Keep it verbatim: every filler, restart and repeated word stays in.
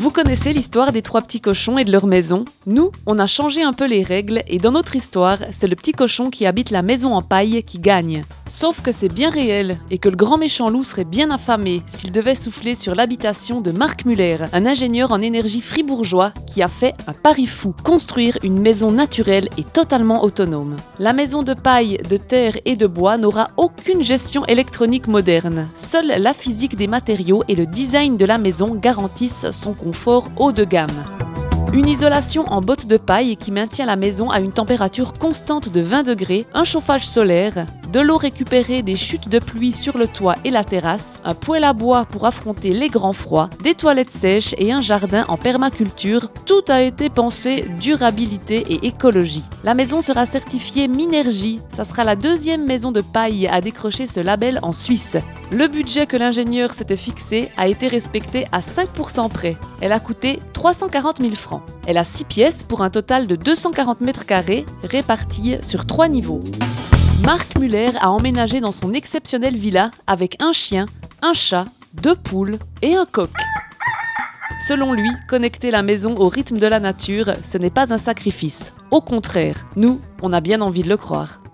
Vous connaissez l'histoire des trois petits cochons et de leur maison? Nous, on a changé un peu les règles et dans notre histoire, c'est le petit cochon qui habite la maison en paille qui gagne. Sauf que c'est bien réel et que le grand méchant loup serait bien affamé s'il devait souffler sur l'habitation de Marc Muller, un ingénieur en énergie fribourgeois qui a fait un pari fou, construire une maison naturelle et totalement autonome. La maison de paille, de terre et de bois n'aura aucune gestion électronique moderne. Seule la physique des matériaux et le design de la maison garantissent son confort haut de gamme. Une isolation en bottes de paille qui maintient la maison à une température constante de vingt degrés, un chauffage solaire, de l'eau récupérée des chutes de pluie sur le toit et la terrasse, un poêle à bois pour affronter les grands froids, des toilettes sèches et un jardin en permaculture, tout a été pensé durabilité et écologie. La maison sera certifiée Minergie, ça sera la deuxième maison de paille à décrocher ce label en Suisse. Le budget que l'ingénieur s'était fixé a été respecté à cinq pour cent près. Elle a coûté trois cent quarante mille francs. Elle a six pièces pour un total de deux cent quarante mètres carrés répartis sur trois niveaux. Marc Muller a emménagé dans son exceptionnelle villa avec un chien, un chat, deux poules et un coq. Selon lui, connecter la maison au rythme de la nature, ce n'est pas un sacrifice. Au contraire, nous, on a bien envie de le croire.